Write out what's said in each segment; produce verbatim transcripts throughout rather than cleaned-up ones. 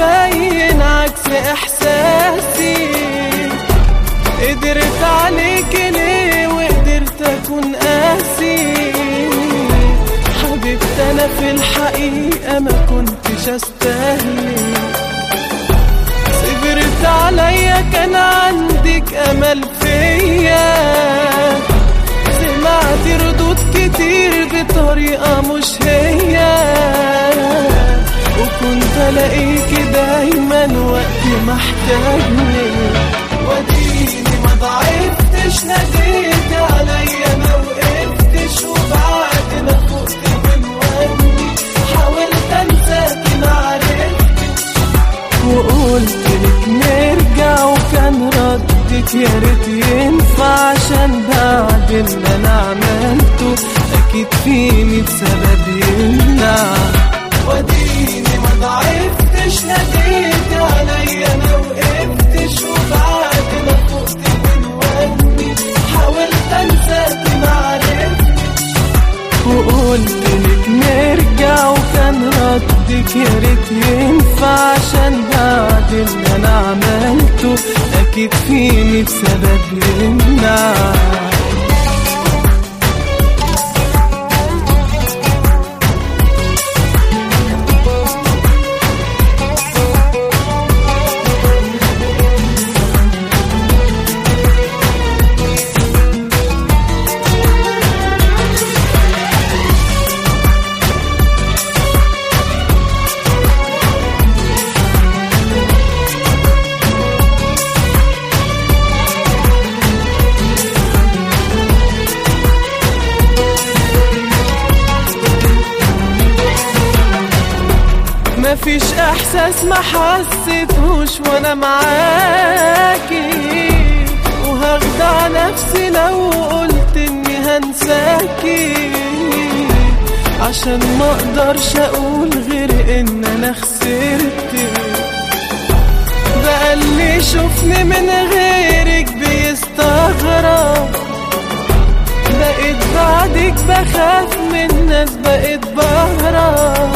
ابين عكس احساسي. قدرت عليك ليه وقدرت اكون قاسي؟ حبيبتي انا في الحقيقة ما كنتش استاهل. صبرت عليا كان عندك امل فيا، سمعت ردود كتير بطريقة مش هي، وكنت الاقيكي دايما وقت محتاجني. وديني ما ضعفتش، ناديت عليا ما وقفتش، وبعد ما فقت من وهمي حاولت انساكي ما عرفتش. وقلت لك نرجع وكان ردك يا ريت ينفع، عشان بعد اللي انا عملته اكيد في مية سبب يمنع. وديني ما ضعفتش، ناديت عليا ما وقفتش، وبعد ما فقت من وهمي حاولت انساكي ما عرفتش. وقلت لك نرجع وكان ردك يا ريت ينفع، عشان بعد اللي انا عملته اكيد في مية سبب يمنع. مفيش احساس ما حسيتهوش وانا معاكي، وهخدع نفسي لو قلت اني هنساكي، عشان ما اقدرش اقول غير ان انا خسرتك. بقى اللي يشوفني من غيرك بيستغرب، بقيت بعدك بخاف من ناس، بقيت بهرب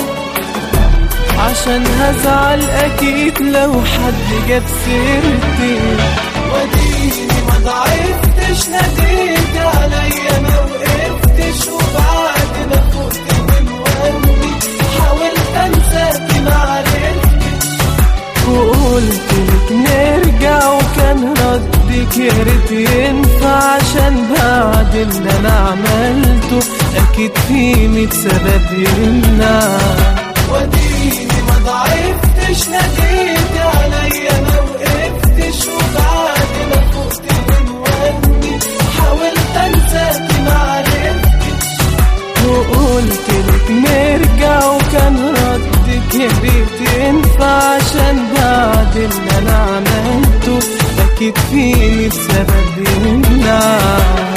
عشان هزعل اكيد لو حد جاب سيرتي. وديني ما ضعفتش، ناديت عليا ما وقفتش، وبعد ما فقت من وهمي حاولت انساكي ما عرفتش. وقلت لك نرجع وكان ردك يا ريت ينفع، عشان بعد اللي انا عملته اكيد في مية سبب يمنع. وديني ما ضعفتش، ناديت عليا ما وقفتش، وبعد ما فقت من وهمي حاولت انساكي ما عرفتش. وقلت لك نرجع وكان ردك يا ريت ينفع، عشان بعد اللي انا عملته اكيد في مية سبب يمنع.